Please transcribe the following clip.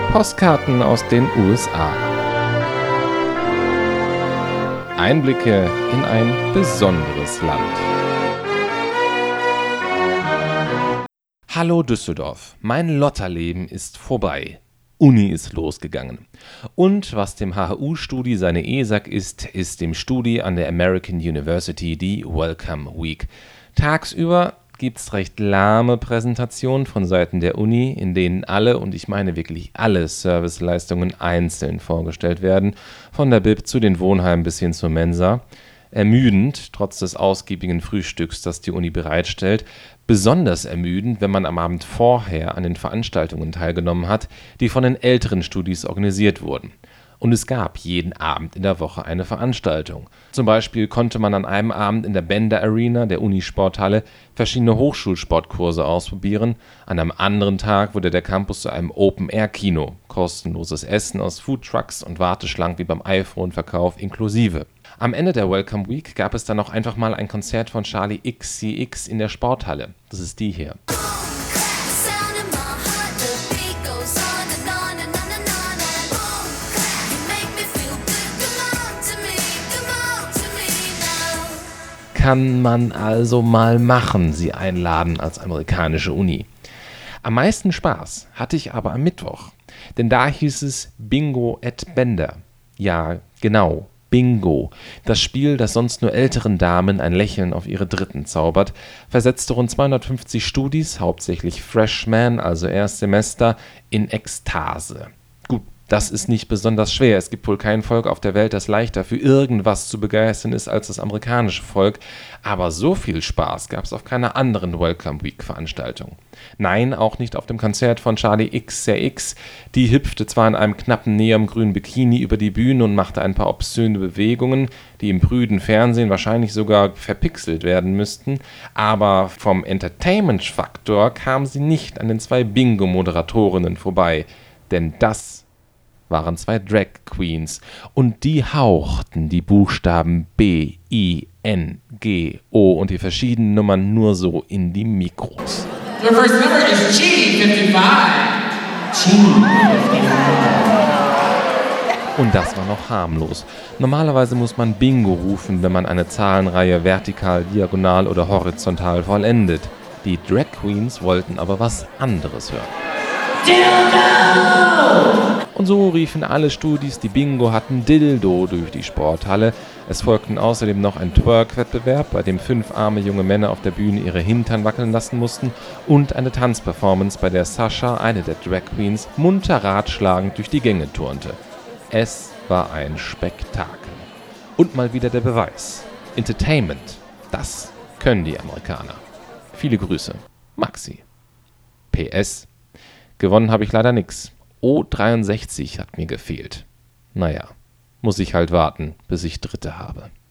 Postkarten aus den USA. Einblicke in ein besonderes Land. Hallo Düsseldorf, mein Lotterleben ist vorbei. Uni ist losgegangen. Und was dem HHU-Studi seine ESAG ist dem Studi an der American University die Welcome Week. Tagsüber gibt's recht lahme Präsentationen von Seiten der Uni, in denen alle, und ich meine wirklich alle Serviceleistungen einzeln vorgestellt werden, von der Bib zu den Wohnheimen bis hin zur Mensa. Ermüdend, trotz des ausgiebigen Frühstücks, das die Uni bereitstellt. Besonders ermüdend, wenn man am Abend vorher an den Veranstaltungen teilgenommen hat, die von den älteren Studis organisiert wurden. Und es gab jeden Abend in der Woche eine Veranstaltung. Zum Beispiel konnte man an einem Abend in der Bender Arena, der Unisporthalle, verschiedene Hochschulsportkurse ausprobieren. An einem anderen Tag wurde der Campus zu einem Open-Air-Kino. Kostenloses Essen aus Foodtrucks und Warteschlangen wie beim iPhone-Verkauf inklusive. Am Ende der Welcome Week gab es dann noch einfach mal ein Konzert von Charli XCX in der Sporthalle. Das ist die hier. Kann man also mal machen, sie einladen als amerikanische Uni. Am meisten Spaß hatte ich aber am Mittwoch, denn da hieß es Bingo at Bender. Ja, genau, Bingo. Das Spiel, das sonst nur älteren Damen ein Lächeln auf ihre Dritten zaubert, versetzte rund 250 Studis, hauptsächlich Freshmen, also Erstsemester, in Ekstase. Gut, das ist nicht besonders schwer. Es gibt wohl kein Volk auf der Welt, das leichter für irgendwas zu begeistern ist als das amerikanische Volk. Aber so viel Spaß gab es auf keiner anderen Welcome Week Veranstaltung. Nein, auch nicht auf dem Konzert von Charli XCX. Die hüpfte zwar in einem knappen neongrünen Bikini über die Bühne und machte ein paar obszöne Bewegungen, die im prüden Fernsehen wahrscheinlich sogar verpixelt werden müssten, aber vom Entertainment-Faktor kam sie nicht an den zwei Bingo-Moderatorinnen vorbei. Denn das waren zwei Drag Queens und die hauchten die Buchstaben B, I, N, G, O und die verschiedenen Nummern nur so in die Mikros. Your first number is G55. Und das war noch harmlos. Normalerweise muss man Bingo rufen, wenn man eine Zahlenreihe vertikal, diagonal oder horizontal vollendet. Die Drag Queens wollten aber was anderes hören. Dildo! Und so riefen alle Studis, die Bingo hatten, Dildo durch die Sporthalle. Es folgten außerdem noch ein Twerk-Wettbewerb, bei dem 5 arme junge Männer auf der Bühne ihre Hintern wackeln lassen mussten, und eine Tanzperformance, bei der Sascha, eine der Drag Queens, munter ratschlagend durch die Gänge turnte. Es war ein Spektakel. Und mal wieder der Beweis. Entertainment, das können die Amerikaner. Viele Grüße. Maxi. PS. Gewonnen habe ich leider nix. O63 hat mir gefehlt. Naja, muss ich halt warten, bis ich Dritte habe.